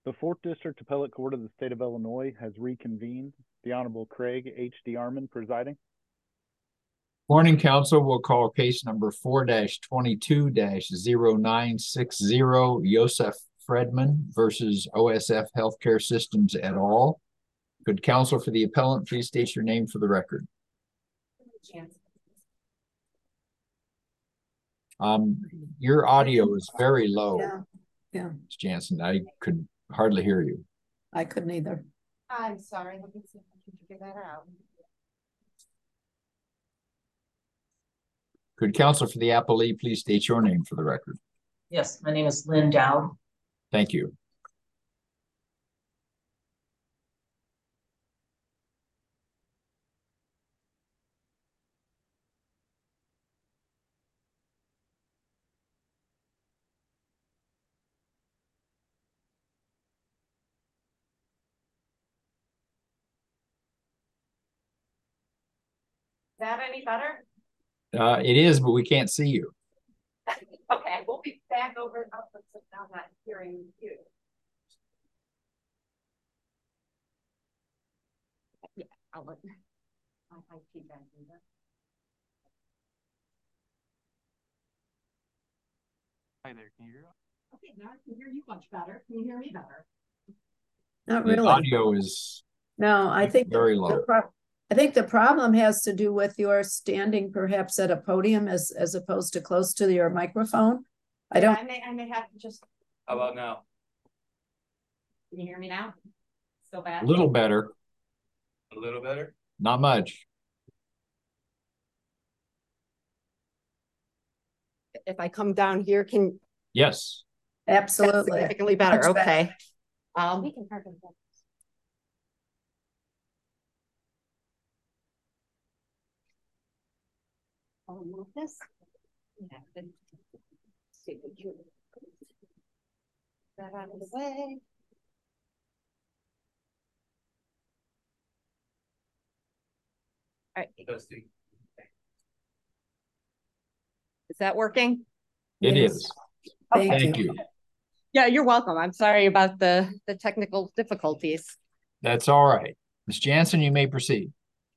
The 4th District Appellate Court of the State of Illinois has reconvened. The Honorable Craig H.D. Armon presiding. Morning, Council. We'll call case number 4-22-0960, Josef Fredman versus OSF Healthcare Systems et al. Could counsel for the appellant please state your name for the record? Your audio is very low. Yeah. Ms. Jansen, I could hardly hear you. I couldn't either. I'm sorry. Let me see if I can figure that out. Could counsel for the appellee please state your name for the record? Yes, my name is Lynn Dowd. Thank you. Is that any better? It is, but we can't see you. Okay, we'll be back over. I'll put some down, not hearing you. Yeah, I'll let my IT guy do that. Hi there, can you hear us? Okay, now I can hear you much better. Can you hear me better? Not The really. audio is No, I think very low. I think the problem has to do with your standing perhaps at a podium as opposed to close to your microphone. I may have to just. How about now? Can you hear me now? Still bad? A little better, A little better? not much. If I come down here, can Yes. absolutely significantly better? Much better. Okay. We can park in the I'll move this. Yeah, then see if we can that out of the way. All right. Is that working? It Yes. is. Thank Thank you. you. Yeah, you're welcome. I'm sorry about the technical difficulties. That's all right. Ms. Jansen, you may proceed.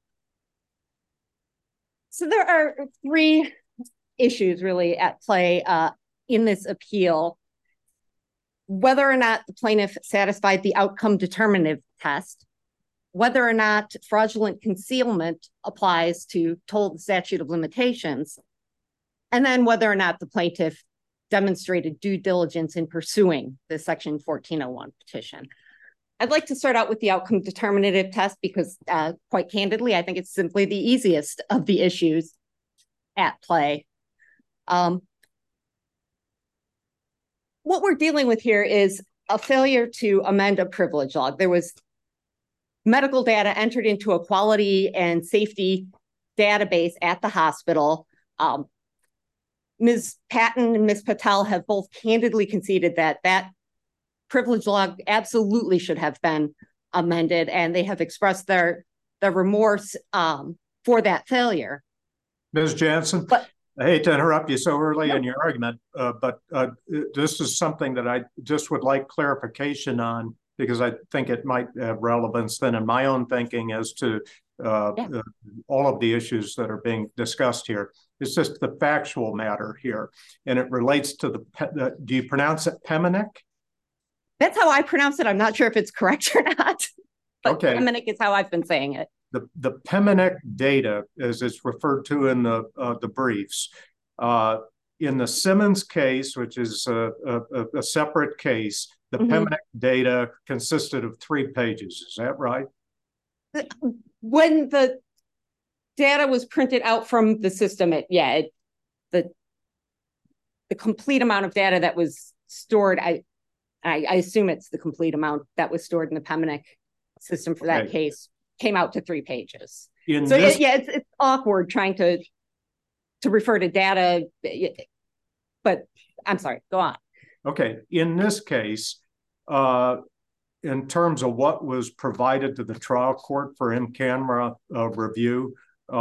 So there are three issues really at play in this appeal. Whether or not the plaintiff satisfied the outcome determinative test, whether or not fraudulent concealment applies to toll the statute of limitations, and then whether or not the plaintiff demonstrated due diligence in pursuing the Section 1401 petition. I'd like to start out with the outcome determinative test because quite candidly, I think it's simply the easiest of the issues at play. What we're dealing with here is a failure to amend a privilege log. There was medical data entered into a quality and safety database at the hospital. Ms. Patton and Ms. Patel have both candidly conceded that that privilege log absolutely should have been amended, and they have expressed their remorse for that failure. Ms. Jansen, I hate to interrupt you so early in your argument, but this is something that I just would like clarification on because I think it might have relevance then in my own thinking as to all of the issues that are being discussed here. It's just the factual matter here, and it relates to the do you pronounce it Pemenic? That's how I pronounce it. I'm not sure if it's correct or not. But okay. Pemenic is how I've been saying it. The Pemenic data, as it's referred to in the briefs, in the Simmons case, which is a separate case, the Pemenic data consisted of 3 pages. Is that right? When the data was printed out from the system, the complete amount of data that was stored, I assume it's the complete amount that was stored in the Pemenic system for that case, came out to 3 pages. It's awkward trying to refer to data, but I'm sorry, go on. Okay, in this case, in terms of what was provided to the trial court for in-camera review,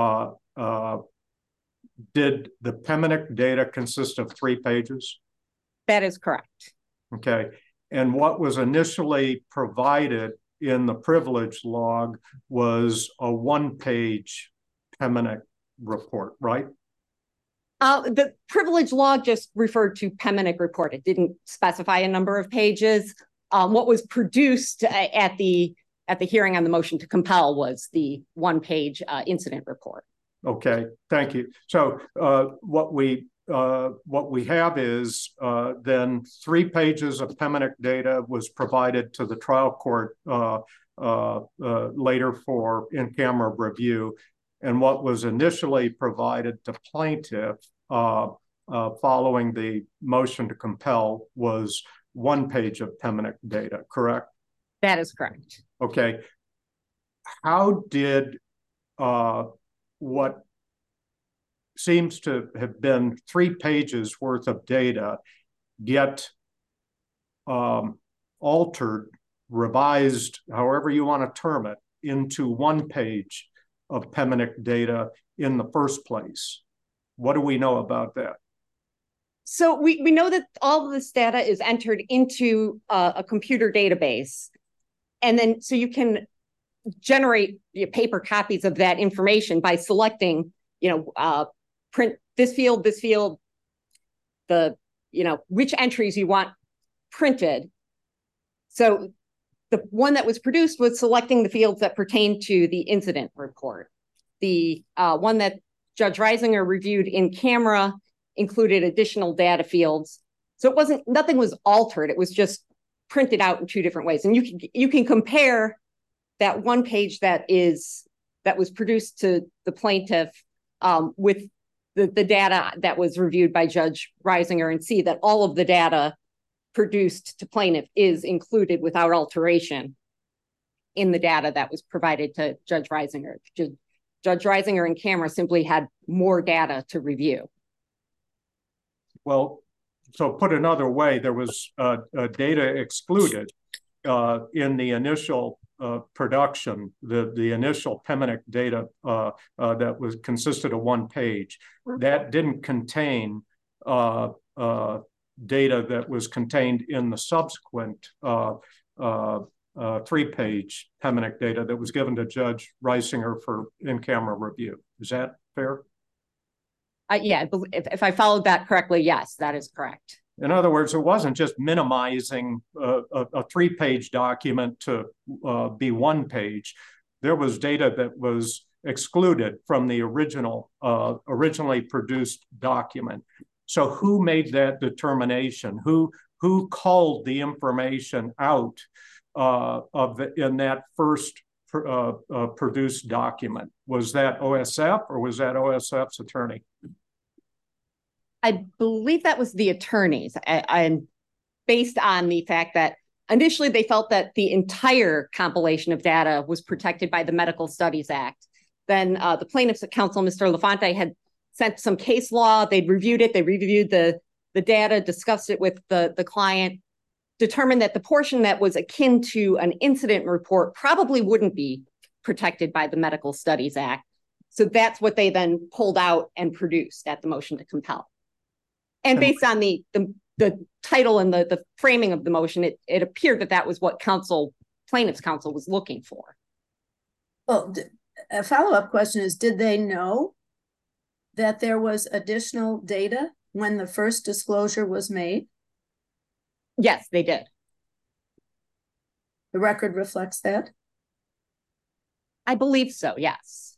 did the Pemenic data consist of 3 pages? That is correct. Okay, And what was initially provided in the privilege log was a one-page Pemenick report, right? The privilege log just referred to Pemenick report. It didn't specify a number of pages. What was produced at the hearing on the motion to compel was the one-page incident report. Okay, thank you. So what we have is then 3 pages of Pemenick data was provided to the trial court later for in-camera review. And what was initially provided to plaintiff following the motion to compel was 1 page of Pemenick data, correct? That is correct. Okay. How did what seems to have been 3 pages worth of data get altered, revised, however you want to term it, into 1 page of Pemenick data in the first place? What do we know about that? So we know that all of this data is entered into a computer database. And then so you can generate paper copies of that information by selecting, print this field, which entries you want printed. So the one that was produced was selecting the fields that pertain to the incident report. The one that Judge Reisinger reviewed in camera included additional data fields. So nothing was altered. It was just printed out in 2 different ways. And you can compare that 1 page that was produced to the plaintiff with the data that was reviewed by Judge Reisinger and see that all of the data produced to plaintiff is included without alteration in the data that was provided to Judge Reisinger. Judge Reisinger in camera simply had more data to review. Well, so put another way, there was data excluded in the initial production, the initial Pemenick data that consisted of 1 page. That didn't contain data that was contained in the subsequent 3-page Pemenick data that was given to Judge Reisinger for in-camera review. Is that fair? Yeah, if I followed that correctly, yes, that is correct. In other words, it wasn't just minimizing a 3-page document to be 1 page. There was data that was excluded from the originally produced document. So who made that determination? Who culled the information out in that first produced document? Was that OSF or was that OSF's attorney? I believe that was the attorneys, and based on the fact that initially they felt that the entire compilation of data was protected by the Medical Studies Act. Then the plaintiff's counsel, Mr. Lafante, had sent some case law. They'd reviewed it. They reviewed the data, discussed it with the client, determined that the portion that was akin to an incident report probably wouldn't be protected by the Medical Studies Act. So that's what they then pulled out and produced at the motion to compel. And based on the title and the framing of the motion, it appeared that was what plaintiff's counsel was looking for. Well, a follow-up question is, did they know that there was additional data when the first disclosure was made? Yes, they did. The record reflects that? I believe so, yes.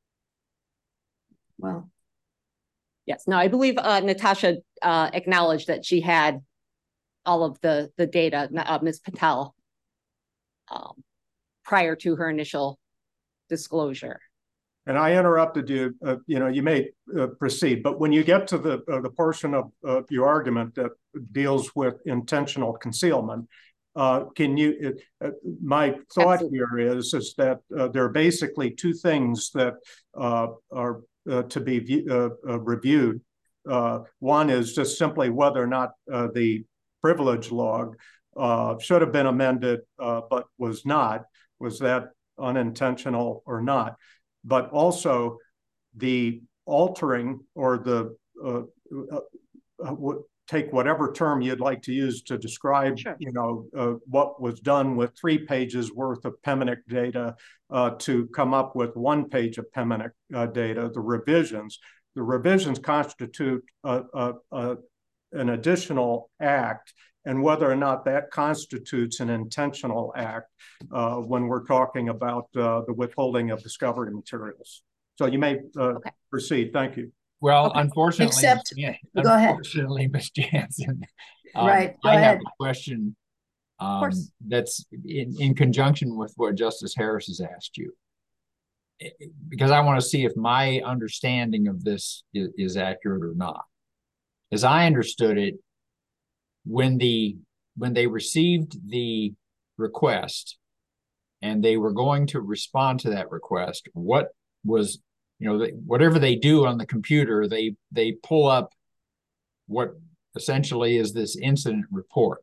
Well. Yes, no, I believe Natasha acknowledged that she had all of the data, Ms. Patel, prior to her initial disclosure. And I interrupted you. You may proceed, but when you get to the portion of your argument that deals with intentional concealment, can you? My thought here is that there are basically 2 things that are to be reviewed. One is just simply whether or not the privilege log should have been amended, but was not. Was that unintentional or not? But also the altering or take whatever term you'd like to use to describe, Sure. what was done with 3 pages worth of PEMINIC data to come up with 1 page of PEMINIC data, the revisions. The revisions constitute an additional act, and whether or not that constitutes an intentional act when we're talking about the withholding of discovery materials. So you may proceed. Thank you. Well, Okay. unfortunately, Go ahead. unfortunately, Ms. Jansen, Right. Go I ahead. have a question course. that's in conjunction with what Justice Harris has asked you, because I want to see if my understanding of this is accurate or not. As I understood it, when they received the request and they were going to respond to that request, what was, whatever they do on the computer, they pull up what essentially is this incident report.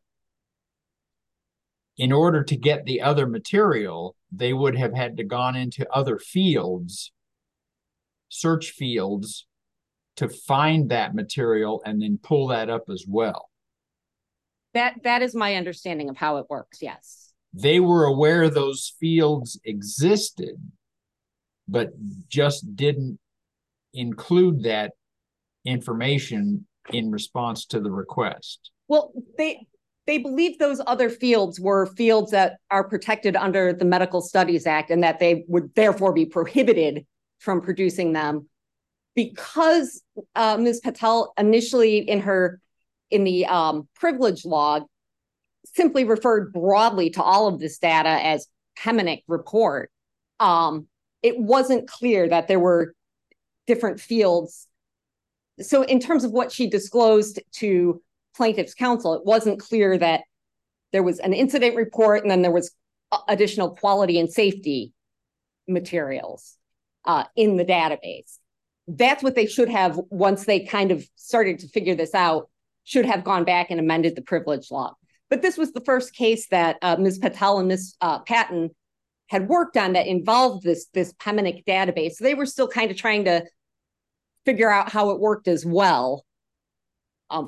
In order to get the other material, they would have had to gone into other fields, search fields, to find that material and then pull that up as well. That is my understanding of how it works, yes. They were aware those fields existed, but just didn't include that information in response to the request. Well, they believe those other fields were fields that are protected under the Medical Studies Act and that they would therefore be prohibited from producing them because Ms. Patel initially in the privilege log simply referred broadly to all of this data as PEMINIC report. It wasn't clear that there were different fields. So in terms of what she disclosed to plaintiff's counsel, it wasn't clear that there was an incident report and then there was additional quality and safety materials in the database. That's what they should have, once they kind of started to figure this out, should have gone back and amended the privilege law. But this was the first case that Ms. Patel and Ms. Patton had worked on that involved this PEMINIC database. So they were still kind of trying to figure out how it worked as well. And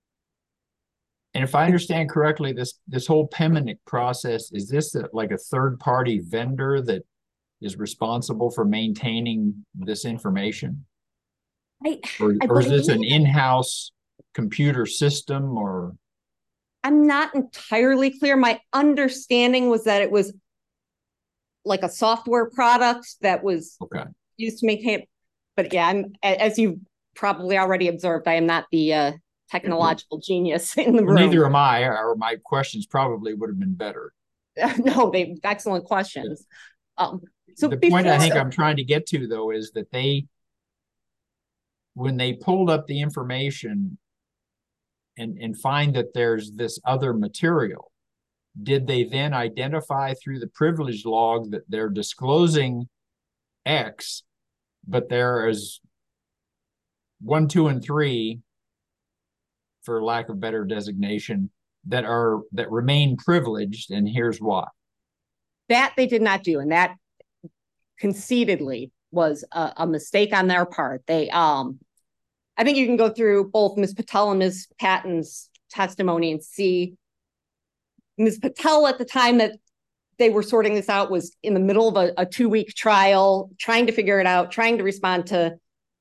if I understand correctly, this whole PEMINIC process, is this like a third-party vendor that is responsible for maintaining this information? Or is this an in-house computer system? Or I'm not entirely clear. My understanding was that it was like a software product that was used to maintain it. But yeah, as you've probably already observed, I am not the technological genius in the room. Neither am I, or my questions probably would have been better. No, they excellent questions. So the point I think I'm trying to get to, though, is that when they pulled up the information and find that there's this other material, did they then identify through the privilege log that they're disclosing X, but there is 1, 2, and 3, for lack of better designation, that remain privileged, and here's why? That they did not do, and that conceitedly was a mistake on their part. They I think you can go through both Ms. Patel and Ms. Patton's testimony and see Ms. Patel, at the time that they were sorting this out, was in the middle of a 2-week trial, trying to figure it out, trying to respond to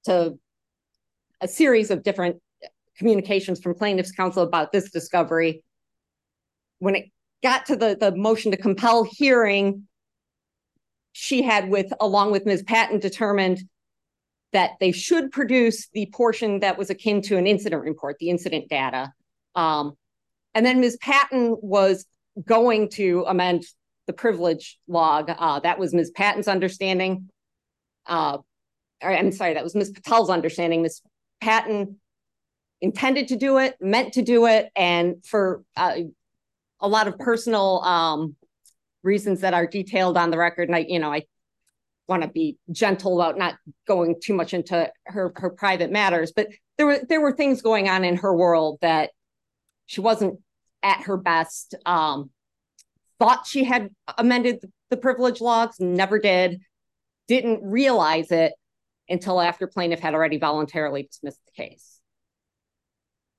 a series of different communications from plaintiff's counsel about this discovery. When it got to the motion to compel hearing, she had, along with Ms. Patton, determined that they should produce the portion that was akin to an incident report, the incident data. And then Ms. Patton was going to amend the privilege log. That was Ms. Patton's understanding. I'm sorry, that was Ms. Patel's understanding. Ms. Patton intended to do it, meant to do it, and for a lot of personal reasons that are detailed on the record, and I want to be gentle about not going too much into her private matters, but there were things going on in her world that she wasn't at her best. Thought she had amended the privilege logs, never did, didn't realize it until after plaintiff had already voluntarily dismissed the case.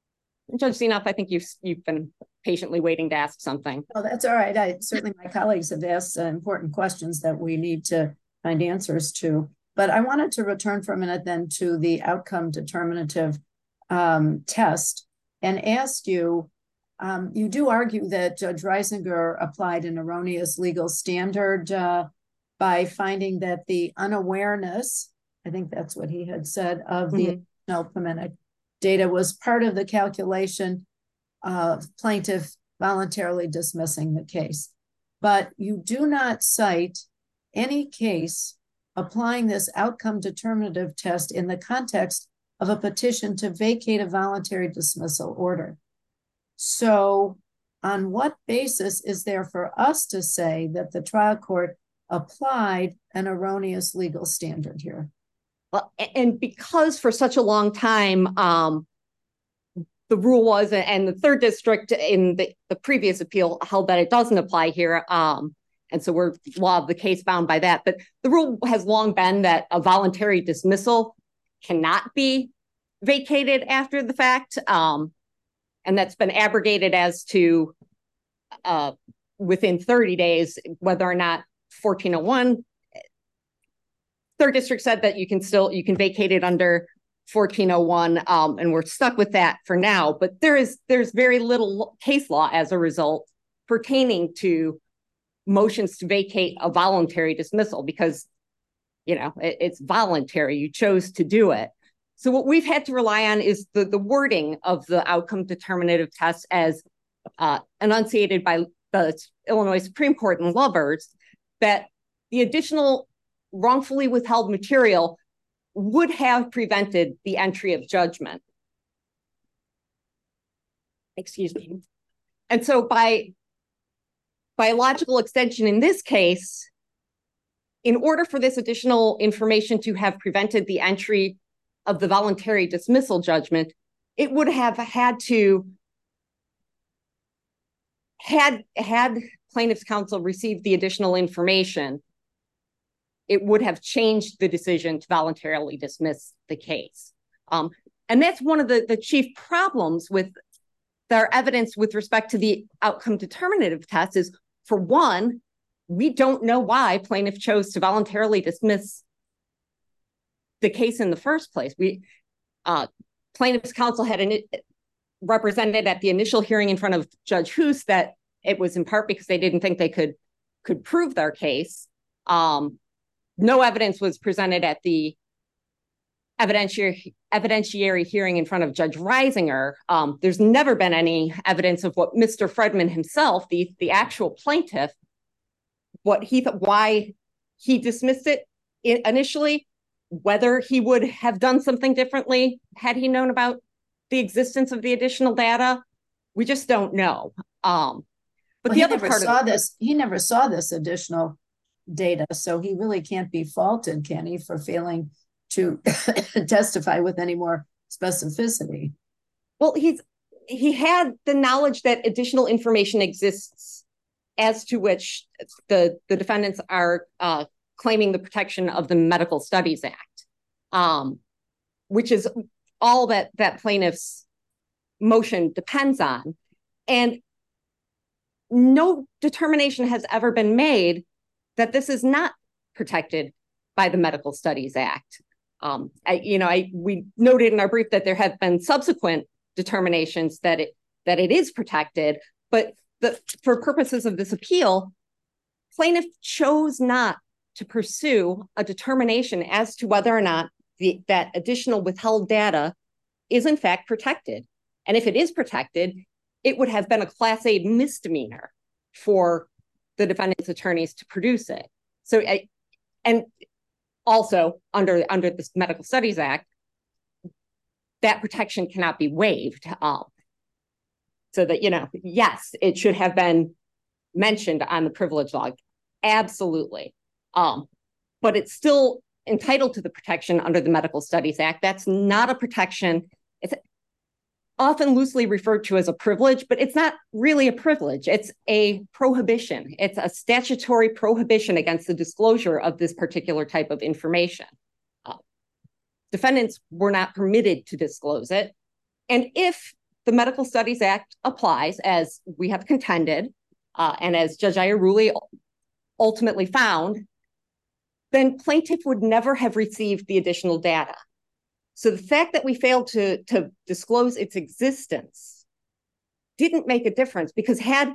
Judge Zinoff, I think you've been patiently waiting to ask something. Oh, that's all right. Certainly my colleagues have asked important questions that we need to find answers to. But I wanted to return for a minute then to the outcome determinative test and ask you, you do argue that Judge Reisinger applied an erroneous legal standard by finding that the unawareness, I think that's what he had said, of the alphametic data was part of the calculation of plaintiff voluntarily dismissing the case. But you do not cite any case applying this outcome determinative test in the context of a petition to vacate a voluntary dismissal order. So on what basis is there for us to say that the trial court applied an erroneous legal standard here? Well, and because for such a long time, the rule was, and the third district in the previous appeal held that it doesn't apply here. And so we're law of the case bound by that. But the rule has long been that a voluntary dismissal cannot be vacated after the fact. And that's been abrogated as to within 30 days, whether or not 1401. Third district said that you can vacate it under 1401, and we're stuck with that for now. But there's very little case law as a result pertaining to motions to vacate a voluntary dismissal because, it's voluntary. You chose to do it. So what we've had to rely on is the wording of the outcome determinative test as enunciated by the Illinois Supreme Court in Lovers, that the additional wrongfully withheld material would have prevented the entry of judgment. Excuse me. And so by logical extension in this case, in order for this additional information to have prevented the entry of the voluntary dismissal judgment, it would have had to, had plaintiff's counsel received the additional information, it would have changed the decision to voluntarily dismiss the case. And that's one of the chief problems with their evidence with respect to the outcome determinative test is, for one, we don't know why plaintiff chose to voluntarily dismiss the case in the first place. Plaintiff's counsel had represented at the initial hearing in front of Judge Hoos that it was in part because they didn't think they could prove their case. No evidence was presented at the evidentiary hearing in front of Judge Reisinger. There's never been any evidence of what Mr. Fredman himself, the actual plaintiff, what he thought, why he dismissed it initially, whether he would have done something differently had he known about the existence of the additional data. We just don't know. But the other part of this, he never saw this additional data, so he really can't be faulted, can he, for failing to testify with any more specificity? Well, he had the knowledge that additional information exists as to which the defendants are claiming the protection of the Medical Studies Act, which is all that plaintiff's motion depends on. And no determination has ever been made that this is not protected by the Medical Studies Act. We noted in our brief that there have been subsequent determinations that it is protected, but for purposes of this appeal, plaintiff chose not to pursue a determination as to whether or not that additional withheld data is in fact protected. And if it is protected, it would have been a Class A misdemeanor for the defendant's attorneys to produce it. So, and also under this Medical Studies Act, that protection cannot be waived. So that, yes, it should have been mentioned on the privilege log. Absolutely. But it's still entitled to the protection under the Medical Studies Act. That's not a protection. It's often loosely referred to as a privilege, but it's not really a privilege. It's a prohibition. It's a statutory prohibition against the disclosure of this particular type of information. Defendants were not permitted to disclose it. And if the Medical Studies Act applies, as we have contended, and as Judge Iarulli ultimately found, then plaintiff would never have received the additional data. So the fact that we failed to disclose its existence didn't make a difference, because had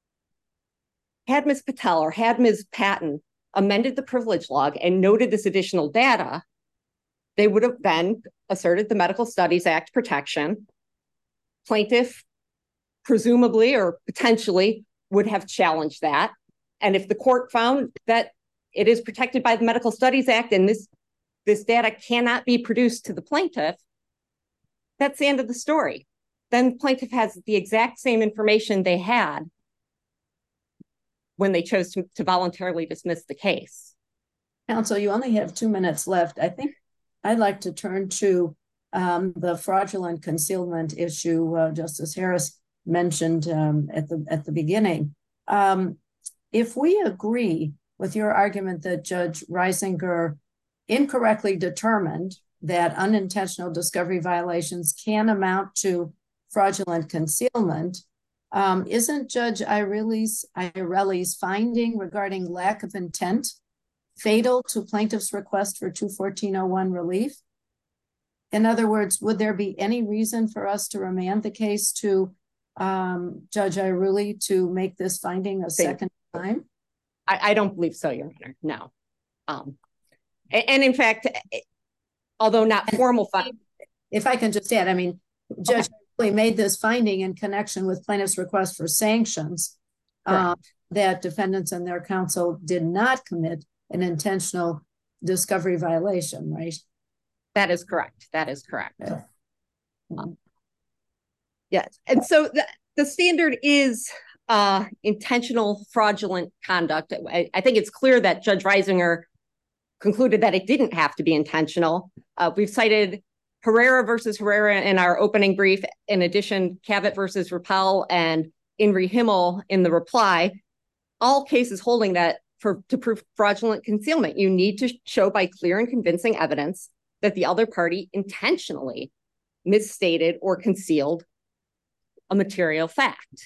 Ms. Patel or had Ms. Patton amended the privilege log and noted this additional data, they would have then asserted the Medical Studies Act protection. Plaintiff presumably or potentially would have challenged that. And if the court found that it is protected by the Medical Studies Act and this data cannot be produced to the plaintiff, that's the end of the story. Then plaintiff has the exact same information they had when they chose to voluntarily dismiss the case. Counsel, you only have 2 minutes left. I think I'd like to turn to the fraudulent concealment issue Justice Harris mentioned at the beginning. If we agree with your argument that Judge Reisinger incorrectly determined that unintentional discovery violations can amount to fraudulent concealment, isn't Judge Iarelli's finding regarding lack of intent fatal to plaintiff's request for 214-01 relief? In other words, would there be any reason for us to remand the case to Judge Iarulli to make this finding a second time? I don't believe so, Your Honor, no. And in fact, although not formal finding. If I can just add, I mean, Judge Iarulli made this finding in connection with plaintiff's request for sanctions that defendants and their counsel did not commit an intentional discovery violation, right? That is correct. That is correct. Yeah. Yes. And so the standard is intentional fraudulent conduct. I think it's clear that Judge Reisinger concluded that it didn't have to be intentional. We've cited Herrera versus Herrera in our opening brief. In addition, Cavett versus Rappel and Inri Himmel in the reply, all cases holding that to prove fraudulent concealment, you need to show by clear and convincing evidence that the other party intentionally misstated or concealed a material fact.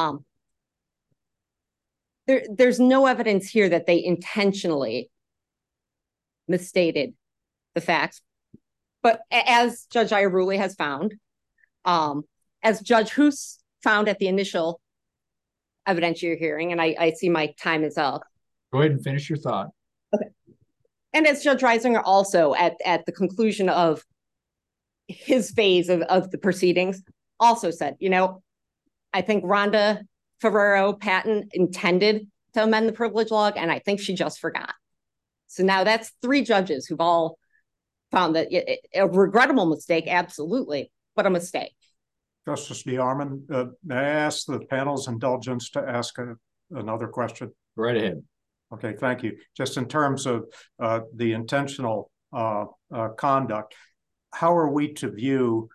There's no evidence here that they intentionally misstated the facts. But as Judge Iarulli has found, as Judge Hoos found at the initial evidentiary hearing, and I see my time is up. Go ahead and finish your thought. Okay. And as Judge Reisinger also at the conclusion of his phase of the proceedings also said, I think Rhonda Ferrero Patton intended to amend the privilege log, and I think she just forgot. So now that's 3 judges who've all found that a regrettable mistake, absolutely, but a mistake. Justice DeArmond, may I ask the panel's indulgence to ask another question? Right ahead. Okay, thank you. Just in terms of the intentional conduct, how are we to view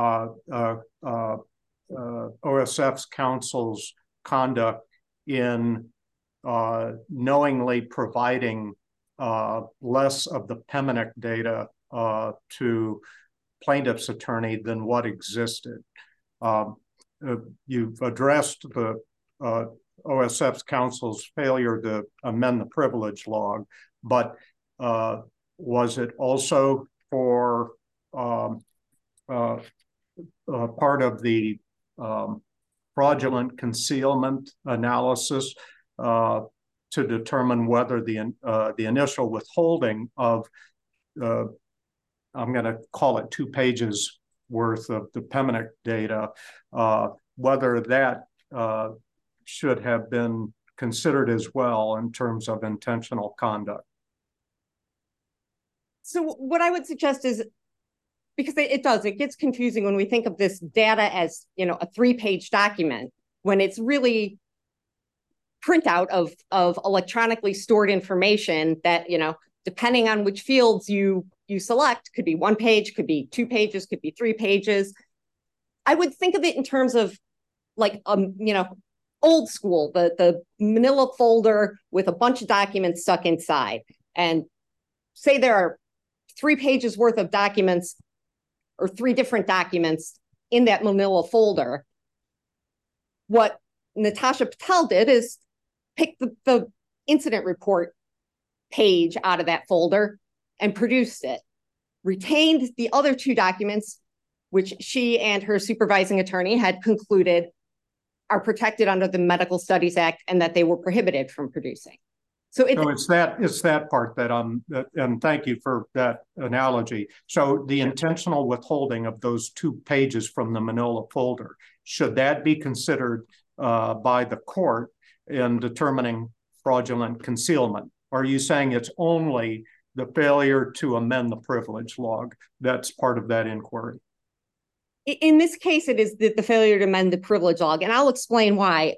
OSF's counsel's conduct in knowingly providing less of the PEMINIC data to plaintiff's attorney than what existed? You've addressed the OSF's counsel's failure to amend the privilege log, but was it also for part of the fraudulent concealment analysis to determine whether the initial withholding of I'm going to call it 2 pages worth of the PEMINIC data, whether that should have been considered as well in terms of intentional conduct? So what I would suggest is, because it gets confusing when we think of this data as, a 3-page document, when it's really printout of electronically stored information that, depending on which fields you select, could be 1 page, could be 2 pages, could be 3 pages. I would think of it in terms of like, old school, the manila folder with a bunch of documents stuck inside, and say there are 3 pages worth of documents or 3 different documents in that manila folder. What Natasha Patel did is pick the incident report page out of that folder and produced it, retained the other two documents, which she and her supervising attorney had concluded are protected under the Medical Studies Act and that they were prohibited from producing. So it's that part that and thank you for that analogy. So the intentional withholding of those 2 pages from the manila folder, should that be considered by the court in determining fraudulent concealment? Or are you saying it's only the failure to amend the privilege log that's part of that inquiry? In this case, it is the failure to amend the privilege log, and I'll explain why.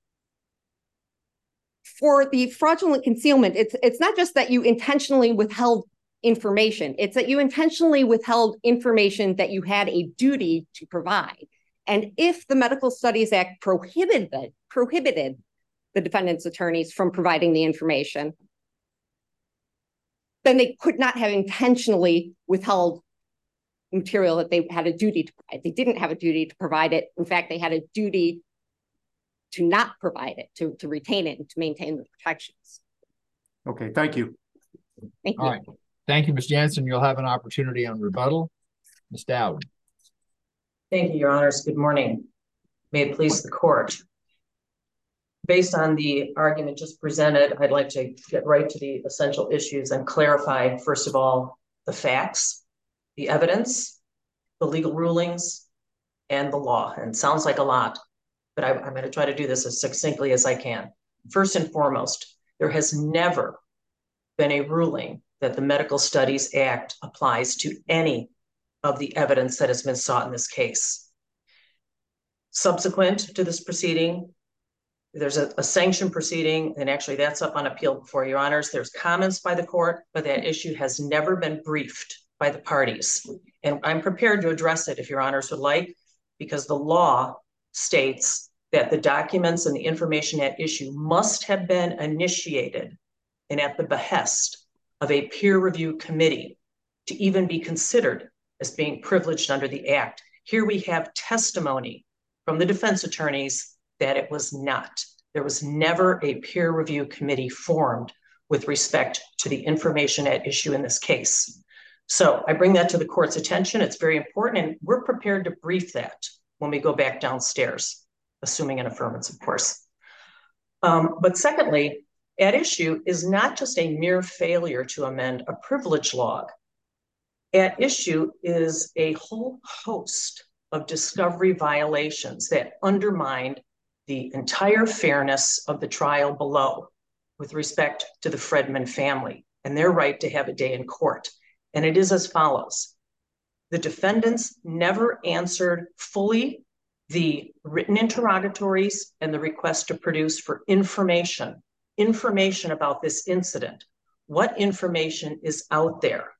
For the fraudulent concealment, it's not just that you intentionally withheld information, it's that you intentionally withheld information that you had a duty to provide. And if the Medical Studies Act prohibited the defendant's attorneys from providing the information, then they could not have intentionally withheld material that they had a duty to provide. They didn't have a duty to provide it. In fact, they had a duty to not provide it, to retain it and to maintain the protections. Okay, thank you. Thank you. All right. Thank you, Ms. Jansen. You'll have an opportunity on rebuttal. Ms. Dowd. Thank you, Your Honors. Good morning. May it please the court. Based on the argument just presented, I'd like to get right to the essential issues and clarify, first of all, the facts, the evidence, the legal rulings, and the law. And it sounds like a lot, but I'm going to try to do this as succinctly as I can. First and foremost, there has never been a ruling that the Medical Studies Act applies to any of the evidence that has been sought in this case. Subsequent to this proceeding, there's a sanction proceeding, and actually that's up on appeal before Your Honors. There's comments by the court, but that issue has never been briefed by the parties. And I'm prepared to address it if Your Honors would like, because the law states that the documents and the information at issue must have been initiated and at the behest of a peer review committee to even be considered as being privileged under the Act. Here we have testimony from the defense attorneys that it was not. There was never a peer review committee formed with respect to the information at issue in this case. So I bring that to the court's attention. It's very important, and we're prepared to brief that when we go back downstairs, assuming an affirmance, of course. But secondly, at issue is not just a mere failure to amend a privilege log. At issue is a whole host of discovery violations that undermined the entire fairness of the trial below with respect to the Fredman family and their right to have a day in court. And it is as follows. The defendants never answered fully the written interrogatories and the request to produce for information about this incident. What information is out there?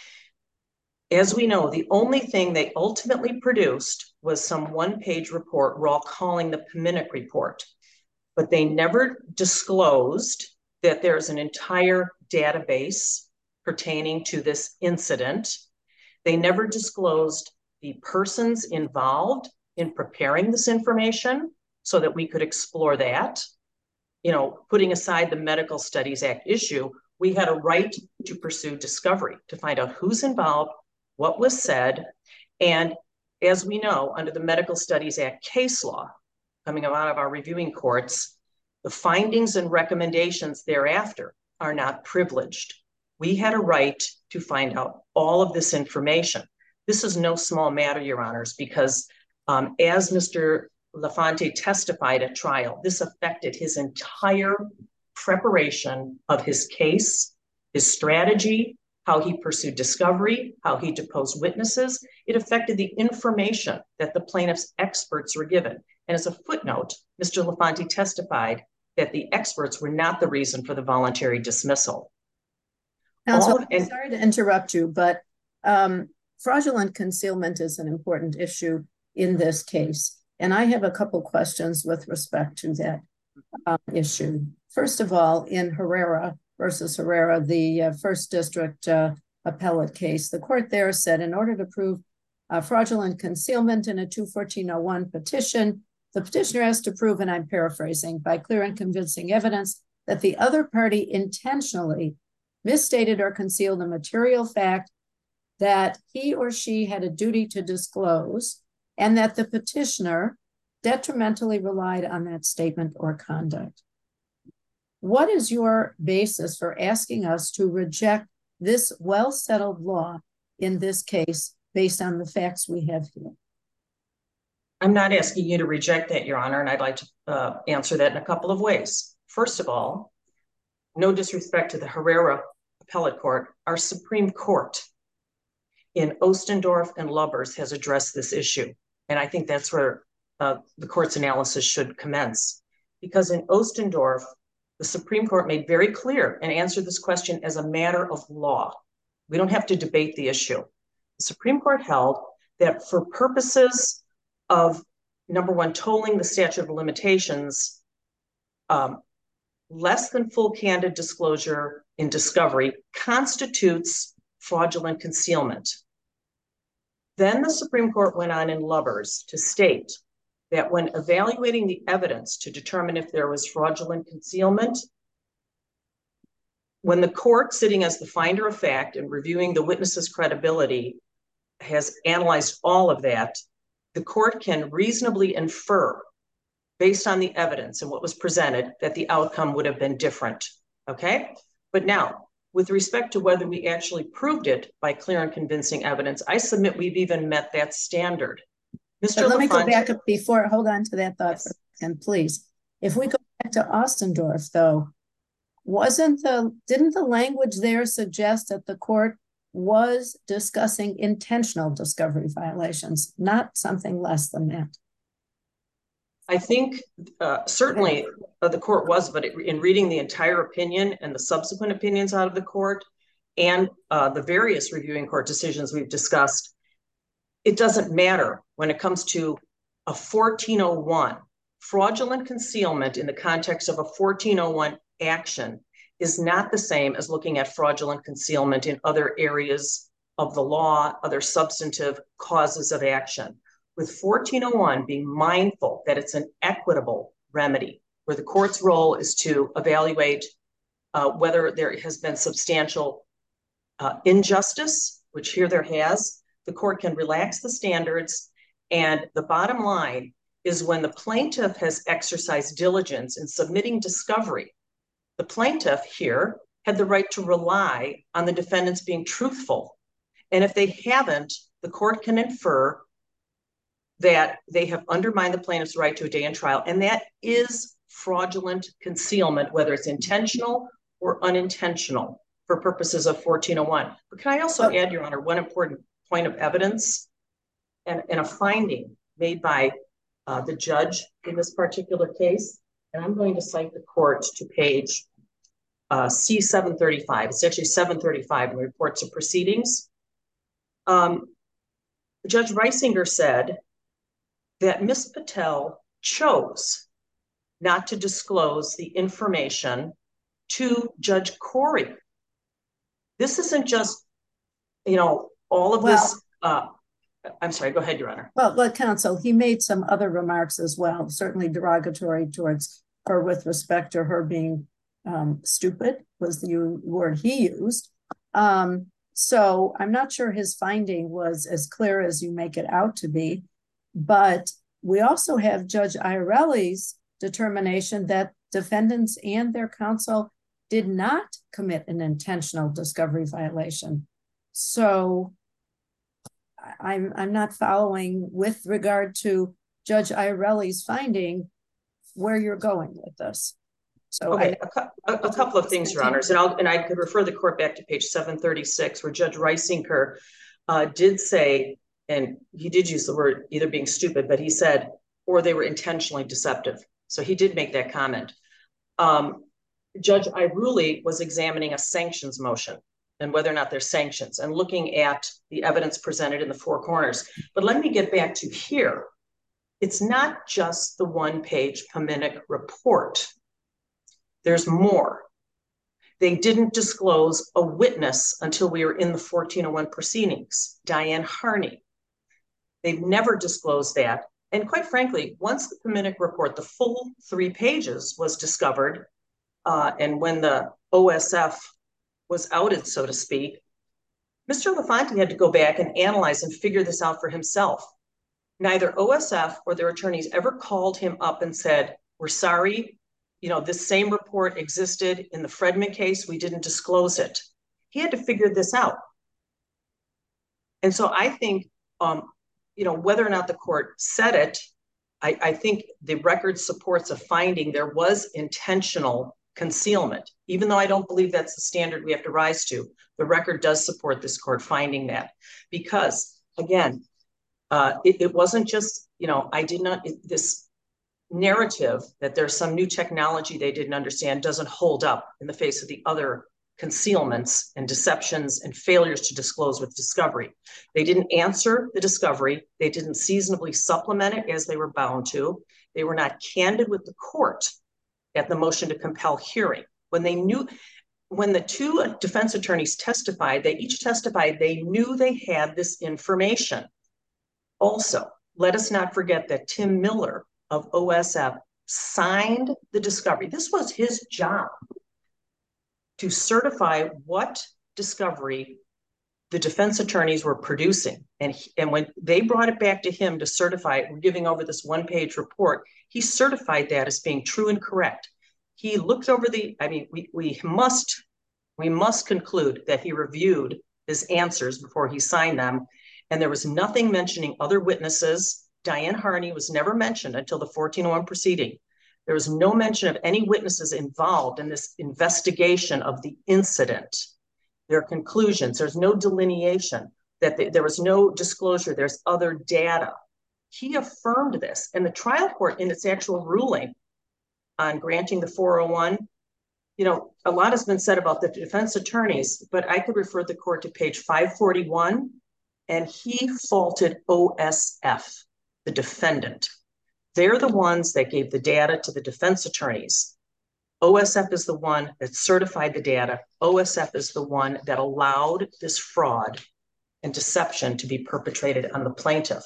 As we know, the only thing they ultimately produced was some one-page report we're all calling the Pominick report, but they never disclosed that there's an entire database pertaining to this incident. They never disclosed the persons involved in preparing this information so that we could explore that. You know, putting aside the Medical Studies Act issue, we had a right to pursue discovery, to find out who's involved, what was said. And as we know, under the Medical Studies Act case law, coming out of our reviewing courts, the findings and recommendations thereafter are not privileged. We had a right to find out all of this information. This is no small matter, Your Honors, because as Mr. Lafante testified at trial, this affected his entire preparation of his case, his strategy, how he pursued discovery, how he deposed witnesses. It affected the information that the plaintiff's experts were given. And as a footnote, Mr. Lafante testified that the experts were not the reason for the voluntary dismissal. Counsel, I'm sorry to interrupt you, but fraudulent concealment is an important issue in this case. And I have a couple questions with respect to that issue. First of all, in Herrera versus Herrera, the first district appellate case, the court there said in order to prove fraudulent concealment in a 214-01 petition. The petitioner has to prove, and I'm paraphrasing, by clear and convincing evidence that the other party intentionally misstated or concealed a material fact that he or she had a duty to disclose, and that the petitioner detrimentally relied on that statement or conduct. What is your basis for asking us to reject this well-settled law in this case based on the facts we have here? I'm not asking you to reject that, Your Honor, and I'd like to answer that in a couple of ways. First of all, no disrespect to the Herrera Appellate Court, our Supreme Court in Ostendorf and Lubbers has addressed this issue. And I think that's where the court's analysis should commence. Because in Ostendorf, the Supreme Court made very clear and answered this question as a matter of law. We don't have to debate the issue. The Supreme Court held that for purposes of, number one, tolling the statute of limitations, less than full candid disclosure in discovery constitutes fraudulent concealment. Then the Supreme Court went on in Lubbers to state that when evaluating the evidence to determine if there was fraudulent concealment, when the court, sitting as the finder of fact and reviewing the witness's credibility, has analyzed all of that, the court can reasonably infer, based on the evidence and what was presented, that the outcome would have been different, okay? But now, with respect to whether we actually proved it by clear and convincing evidence, I submit we've even met that standard. Mr. Let me go back up before, hold on to that thought, yes, and please. If we go back to Ostendorf, though, didn't the language there suggest that the court was discussing intentional discovery violations, not something less than that? I think certainly the court was, but in reading the entire opinion and the subsequent opinions out of the court and the various reviewing court decisions we've discussed, it doesn't matter when it comes to a 1401. Fraudulent concealment in the context of a 1401 action is not the same as looking at fraudulent concealment in other areas of the law, other substantive causes of action. With 1401 being mindful that it's an equitable remedy, where the court's role is to evaluate whether there has been substantial injustice, which here there has, the court can relax the standards. And the bottom line is when the plaintiff has exercised diligence in submitting discovery, the plaintiff here had the right to rely on the defendants being truthful. And if they haven't, the court can infer that they have undermined the plaintiff's right to a day in trial. And that is fraudulent concealment, whether it's intentional or unintentional for purposes of 1401. But can I also add, Your Honor, one important point of evidence and a finding made by the judge in this particular case. And I'm going to cite the court to page C735. It's actually 735 in the reports of proceedings. Judge Reisinger said that Ms. Patel chose not to disclose the information to Judge Corey. This isn't just, all of this. I'm sorry, go ahead, Your Honor. Well, counsel, he made some other remarks as well, certainly derogatory towards her with respect to her being stupid was the word he used. So I'm not sure his finding was as clear as you make it out to be, but we also have Judge Iarelli's determination that defendants and their counsel did not commit an intentional discovery violation. So I'm not following with regard to Judge Iarelli's finding where you're going with this. So okay, a couple of things, Your Honors, and I could refer the court back to page 736, where Judge Reisinger did say, and he did use the word either being stupid, but he said, or they were intentionally deceptive. So he did make that comment. Judge Iarelli was examining a sanctions motion and whether or not there's sanctions and looking at the evidence presented in the four corners. But let me get back to here. It's not just the one-page Pominick report. There's more. They didn't disclose a witness until we were in the 1401 proceedings, Diane Harney. They've never disclosed that. And quite frankly, once the Pominick report, the full 3 pages was discovered, and when the OSF was outed, so to speak, Mr. LaFonte had to go back and analyze and figure this out for himself. Neither OSF or their attorneys ever called him up and said, we're sorry, this same report existed in the Fredman case, we didn't disclose it. He had to figure this out. And so I think, whether or not the court said it, I think the record supports a finding there was intentional concealment. Even though I don't believe that's the standard we have to rise to, the record does support this court finding that. Because, again, it wasn't just, this narrative that there's some new technology they didn't understand doesn't hold up in the face of the other concealments and deceptions and failures to disclose with discovery. They didn't answer the discovery. They didn't seasonably supplement it as they were bound to. They were not candid with the court at the motion to compel hearing. When the 2 defense attorneys testified, they each testified they knew they had this information. Also, let us not forget that Tim Miller of OSF signed the discovery. This was his job, to certify what discovery the defense attorneys were producing. And when they brought it back to him to certify, we're giving over this 1-page report, he certified that as being true and correct. He looked over we must conclude that he reviewed his answers before he signed them. And there was nothing mentioning other witnesses. Diane Harney was never mentioned until the 1401 proceeding. There was no mention of any witnesses involved in this investigation of the incident. Their conclusions, there's no delineation, that there was no disclosure, there's other data. He affirmed this, and the trial court in its actual ruling on granting the 401, a lot has been said about the defense attorneys, but I could refer the court to page 541, and he faulted OSF, the defendant. They're the ones that gave the data to the defense attorneys. OSF is the one that certified the data. OSF is the one that allowed this fraud and deception to be perpetrated on the plaintiff.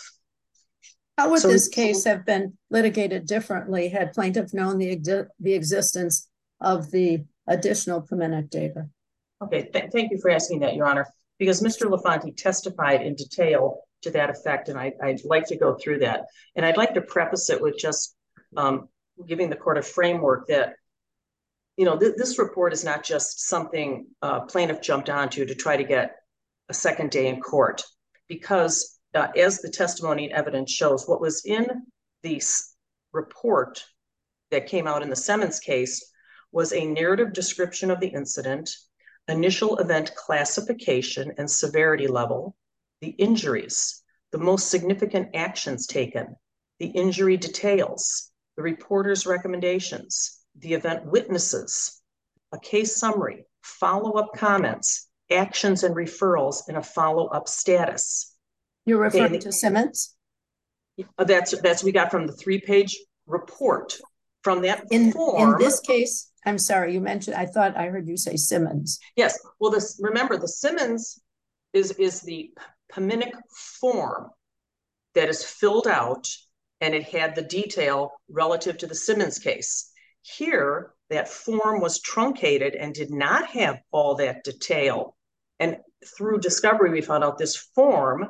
How would this case have been litigated differently had plaintiff known the existence of the additional Pominick data? Okay, thank you for asking that, Your Honor, because Mr. LaFonte testified in detail to that effect, and I'd like to go through that. And I'd like to preface it with just giving the court a framework that, this report is not just something plaintiff jumped onto to try to get a second day in court, because as the testimony and evidence shows, what was in the report that came out in the Simmons case was a narrative description of the incident, initial event classification and severity level, the injuries, the most significant actions taken, the injury details, the reporter's recommendations, the event witnesses, a case summary, follow-up comments, actions and referrals, and a follow-up status. You're referring to Simmons? That's we got from the 3-page report from that form. In this case, I'm sorry, you mentioned, I thought I heard you say Simmons. Yes, well, remember the Simmons is the Pominick form that is filled out, and it had the detail relative to the Simmons case. Here, that form was truncated and did not have all that detail. And through discovery, we found out this form,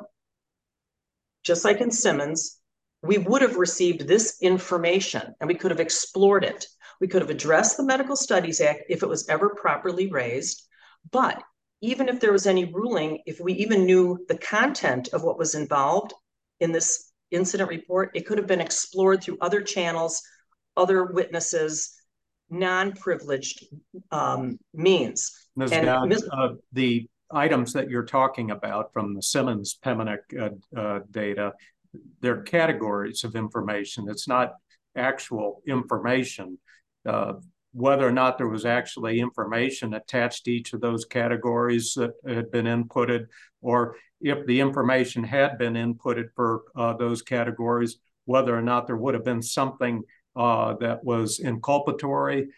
just like in Simmons, we would have received this information and we could have explored it. We could have addressed the Medical Studies Act if it was ever properly raised. But even if there was any ruling, if we even knew the content of what was involved in this incident report, it could have been explored through other channels, other witnesses, non-privileged means. Ms. Dowd, the items that you're talking about from the Simmons Pominick data, they're categories of information. It's not actual information. Whether or not there was actually information attached to each of those categories that had been inputted, or if the information had been inputted for those categories, whether or not there would have been something that was inculpatory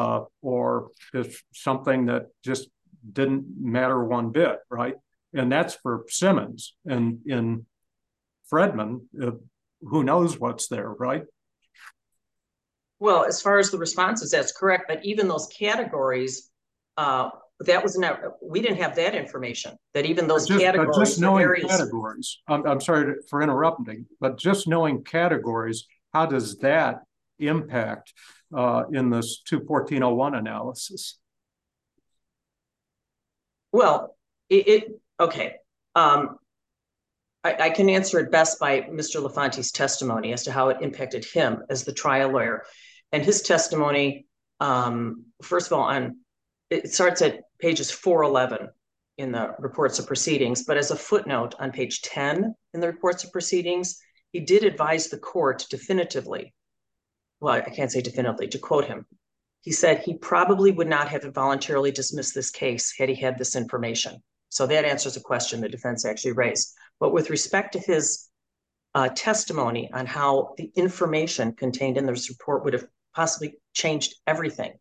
or just something that just didn't matter one bit, right? And that's for Simmons. And in Fredman, who knows what's there, right? Well, as far as the responses, that's correct. But even those categories, that was never, we didn't have that information, that even those categories. But just knowing categories, I'm sorry for interrupting, but just knowing categories, how does that impact in this 214.01 analysis? Well, okay. I can answer it best by Mr. LaFonte's testimony as to how it impacted him as the trial lawyer. And his testimony, first of all, it starts at pages 411 in the reports of proceedings, but as a footnote on page 10 in the reports of proceedings, he did advise the court definitively. Well, I can't say definitively, to quote him. He said he probably would not have voluntarily dismissed this case had he had this information. So that answers a question the defense actually raised. But with respect to his testimony on how the information contained in this report would have possibly changed everything,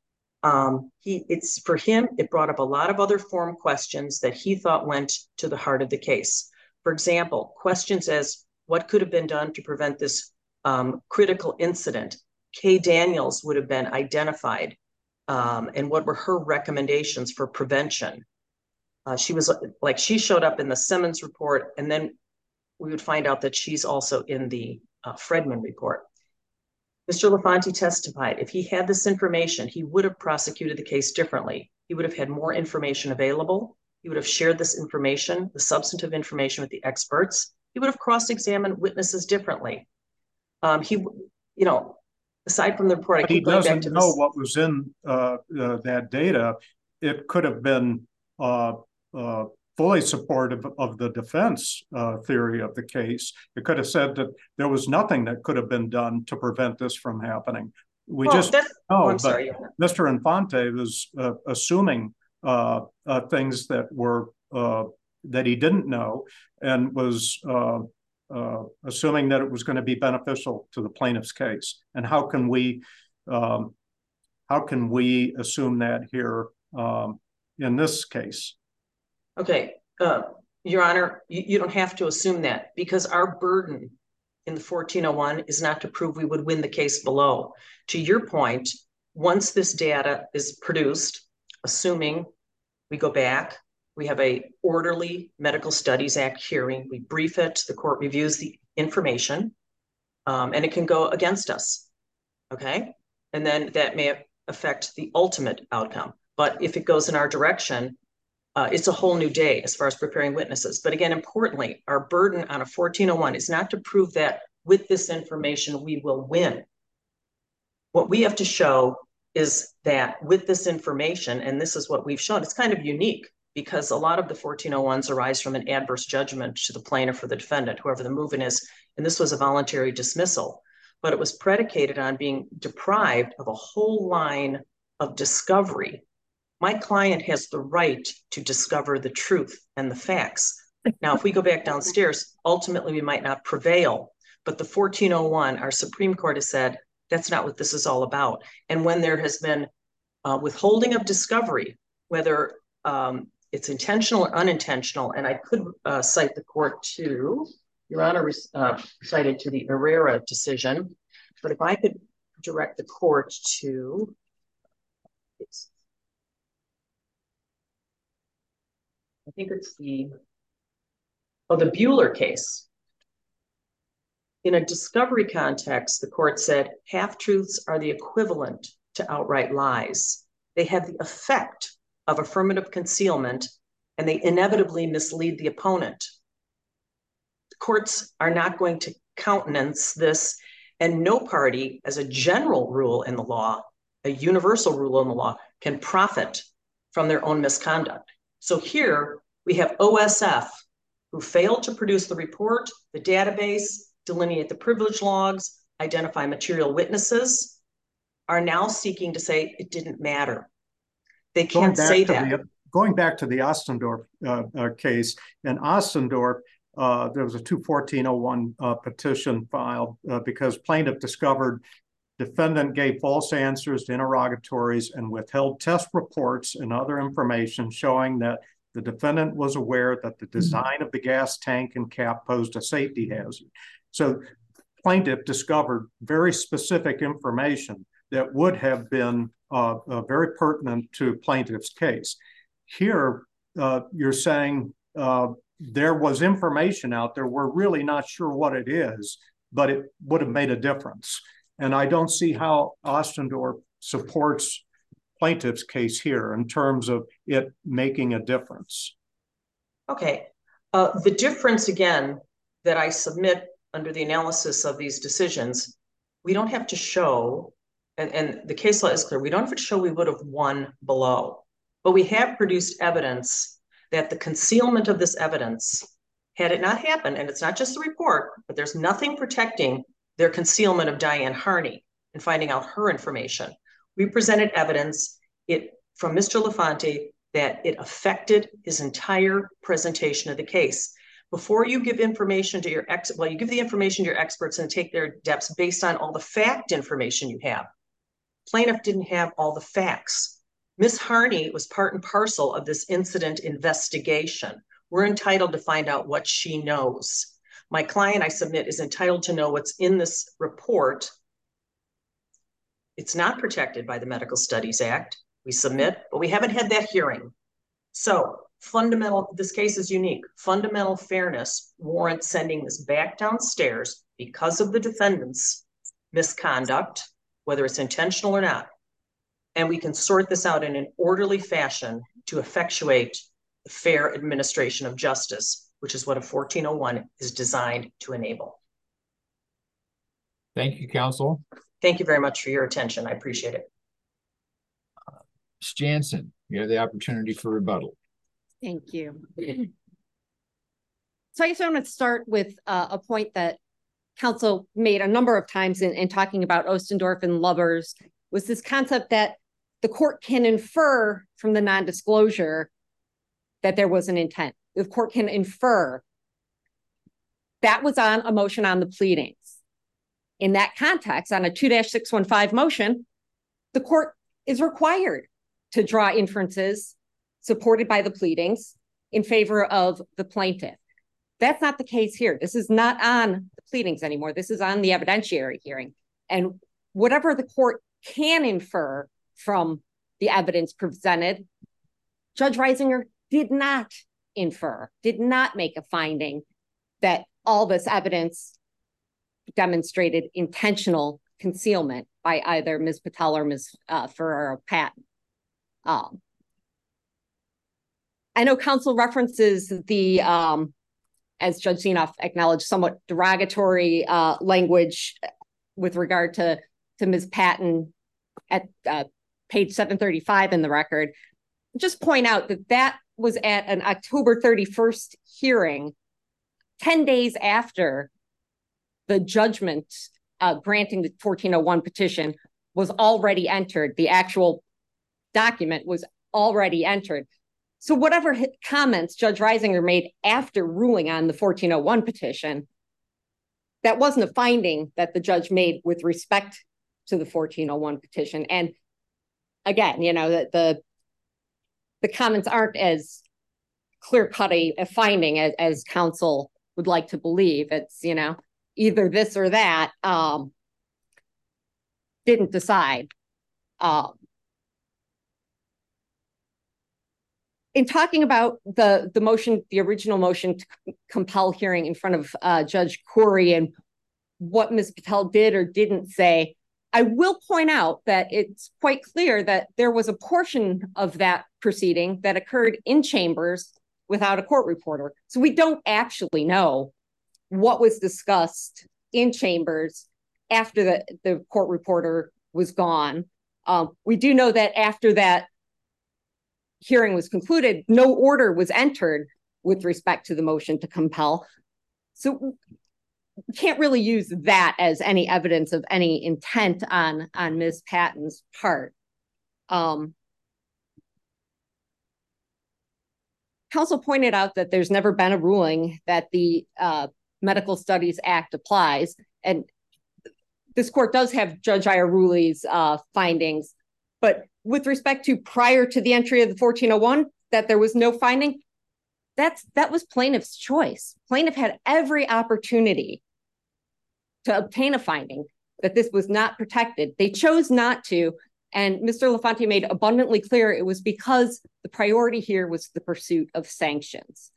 for him, it brought up a lot of other form questions that he thought went to the heart of the case. For example, questions as what could have been done to prevent this critical incident? Kay Daniels would have been identified, and what were her recommendations for prevention? She showed up in the Simmons report, and then we would find out that she's also in the Fredman report. Mr. LaFonte testified, if he had this information, he would have prosecuted the case differently. He would have had more information available. He would have shared this information, the substantive information, with the experts. He would have cross-examined witnesses differently. Aside from the report, he doesn't know what was in that data. It could have been fully supportive of the defense theory of the case. It could have said that there was nothing that could have been done to prevent this from happening. Mr. Infante was assuming things that were that he didn't know, and was assuming that it was going to be beneficial to the plaintiff's case. And how can we assume that here in this case? Okay, Your Honor, you don't have to assume that, because our burden in the 1401 is not to prove we would win the case below. To your point, once this data is produced, assuming we go back, we have a orderly Medical Studies Act hearing, we brief it, the court reviews the information, and it can go against us, okay? And then that may affect the ultimate outcome. But if it goes in our direction, it's a whole new day as far as preparing witnesses. But again, importantly, our burden on a 1401 is not to prove that with this information we will win. What we have to show is that with this information, and this is what we've shown, it's kind of unique, because a lot of the 1401s arise from an adverse judgment to the plaintiff or the defendant, whoever the movement is, and this was a voluntary dismissal. But it was predicated on being deprived of a whole line of discovery. My client has the right to discover the truth and the facts. Now, if we go back downstairs, ultimately we might not prevail, but the 1401, our Supreme Court has said, that's not what this is all about. And when there has been withholding of discovery, whether it's intentional or unintentional, and I could cite the court to, Your Honor cited to the Herrera decision, but if I could direct the court to, I think it's the Bueller case. In a discovery context, the court said, half-truths are the equivalent to outright lies. They have the effect of affirmative concealment, and they inevitably mislead the opponent. The courts are not going to countenance this, and no party, as a general rule in the law, a universal rule in the law, can profit from their own misconduct. So here we have OSF, who failed to produce the report, the database, delineate the privilege logs, identify material witnesses, are now seeking to say it didn't matter. They can't say that. Going back to the Ostendorf case, in Ostendorf, there was a 214.01 petition filed because plaintiff discovered defendant gave false answers to interrogatories and withheld test reports and other information showing that The defendant was aware that the design of the gas tank and cap posed a safety hazard. So plaintiff discovered very specific information that would have been very pertinent to plaintiff's case. Here, you're saying there was information out there. We're really not sure what it is, but it would have made a difference. And I don't see how Ostendorf supports plaintiff's case here in terms of it making a difference. Okay. The difference, again, that I submit under the analysis of these decisions, we don't have to show, and the case law is clear, we don't have to show we would have won below, but we have produced evidence that the concealment of this evidence, had it not happened, and it's not just the report, but there's nothing protecting their concealment of Diane Harney and finding out her information. We presented evidence from Mr. LaFonte that it affected his entire presentation of the case. Before you give information to your you give the information to your experts and take their depths based on all the fact information you have. Plaintiff didn't have all the facts. Ms. Harney was part and parcel of this incident investigation. We're entitled to find out what she knows. My client, I submit, is entitled to know what's in this report. It's not protected by the Medical Studies Act. We submit, but we haven't had that hearing. So this case is unique. Fundamental fairness warrants sending this back downstairs because of the defendant's misconduct, whether it's intentional or not. And we can sort this out in an orderly fashion to effectuate the fair administration of justice, which is what a 1401 is designed to enable. Thank you, counsel. Thank you very much for your attention. I appreciate it. Ms. Jansen, you have the opportunity for rebuttal. Thank you. So I guess I want to start with a point that counsel made a number of times in talking about Ostendorf and Lubbers, was this concept that the court can infer from the non-disclosure that there was an intent. The court can infer. That was on a motion on the pleadings. In that context, on a 2-615 motion, the court is required to draw inferences supported by the pleadings in favor of the plaintiff. That's not the case here. This is not on the pleadings anymore. This is on the evidentiary hearing. And whatever the court can infer from the evidence presented, Judge Reisinger did not infer, did not make a finding that all this evidence demonstrated intentional concealment by either Ms. Patel or Ms. Ferraro-Patton. I know counsel references the, as Judge Zinoff acknowledged, somewhat derogatory language with regard to Ms. Patton at page 735 in the record. Just point out that that was at an October 31st hearing, 10 days after the judgment granting the 1401 petition was already entered. The actual document was already entered. So whatever comments Judge Reisinger made after ruling on the 1401 petition, that wasn't a finding that the judge made with respect to the 1401 petition. And again, you know, the comments aren't as clear-cut a finding as counsel would like to believe. It's, you know, either this or that, didn't decide. In talking about the motion, the original motion to compel hearing in front of Judge Corey and what Ms. Patel did or didn't say, I will point out that it's quite clear that there was a portion of that proceeding that occurred in chambers without a court reporter. So we don't actually know what was discussed in chambers after the court reporter was gone. We do know that after that hearing was concluded, no order was entered with respect to the motion to compel. So we can't really use that as any evidence of any intent on Ms. Patton's part. Counsel pointed out that there's never been a ruling that the Medical Studies Act applies. And this court does have Judge Iarulli's findings, but with respect to prior to the entry of the 1401, that there was no finding, that was plaintiff's choice. Plaintiff had every opportunity to obtain a finding that this was not protected. They chose not to, and Mr. Lafante made abundantly clear it was because the priority here was the pursuit of sanctions.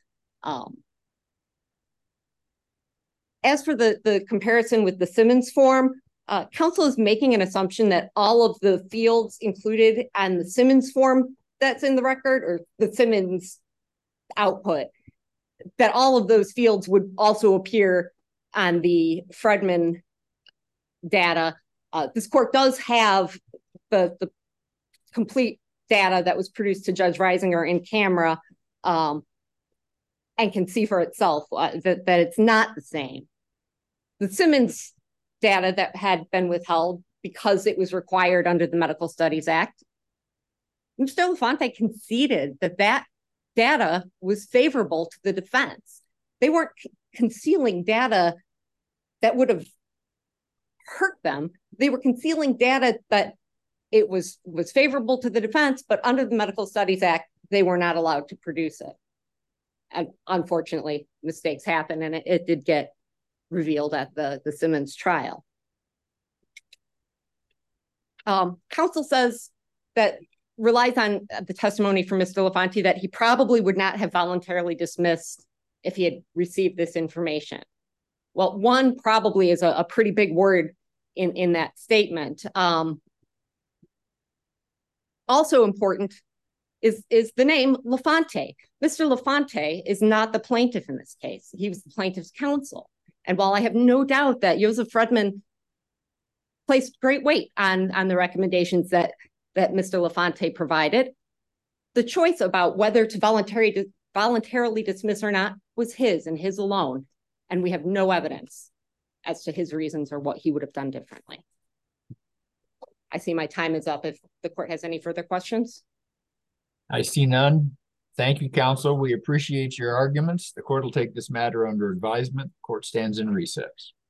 As for the comparison with the Simmons form, counsel is making an assumption that all of the fields included on the Simmons form that's in the record, or the Simmons output, that all of those fields would also appear on the Fredman data. This court does have the complete data that was produced to Judge Reisinger in camera, and can see for itself that it's not the same. The Simmons data that had been withheld because it was required under the Medical Studies Act, Mr. Lafante conceded that data was favorable to the defense. They weren't concealing data that would have hurt them. They were concealing data that it was favorable to the defense, but under the Medical Studies Act, they were not allowed to produce it. And unfortunately, mistakes happen, and it did get revealed at the Simmons trial. Counsel says that relies on the testimony from Mr. Lafante that he probably would not have voluntarily dismissed if he had received this information. Well, one probably is a pretty big word in that statement. Also important is the name Lafante. Mr. Lafante is not the plaintiff in this case. He was the plaintiff's counsel. And while I have no doubt that Joseph Fredman placed great weight on the recommendations that Mr. Lafante provided, the choice about whether to voluntarily dismiss or not was his and his alone. And we have no evidence as to his reasons or what he would have done differently. I see my time is up. If the court has any further questions. I see none. Thank you, counsel. We appreciate your arguments. The court will take this matter under advisement. Court stands in recess.